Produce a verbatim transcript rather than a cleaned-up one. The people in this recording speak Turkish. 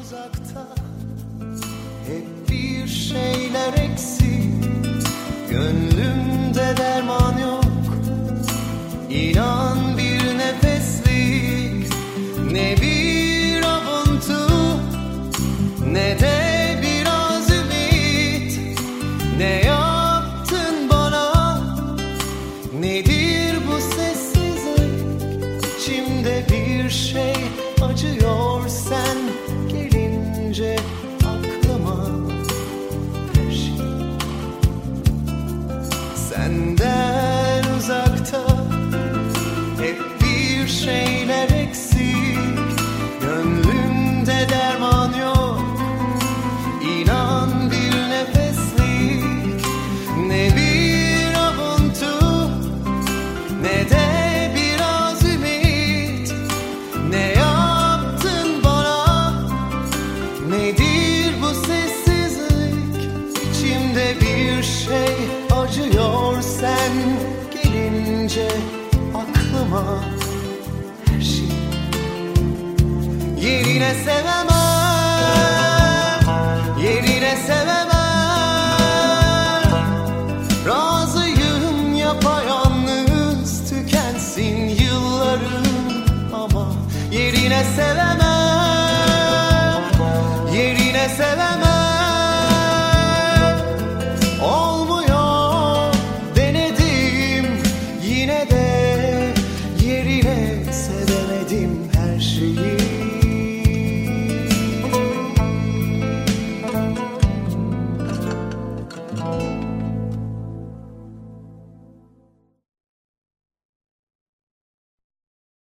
uzakta, hep bir şeyler eksik, gönlümde derman yok. İnan bir nefeslik, ne bir avuntu, ne de biraz ümit. Ne yaptın bana, nedir bu sessizlik? İçimde bir şey acıyor sen gelince aklıma. Her şey senden uzakta, hep bir şeyler eksik, gönlümde derman yok. İnan bir nefeslik, ne bir avuntu, ne de biraz ümit. Ne yaptın bana, nedir bu sessizlik? İçimde bir şey acıyor sen gelince aklıma. Her şey yerine sevemem, yerine sevemem. Razıyım yapayalnız tükensin yıllarım, ama yerine sevemem.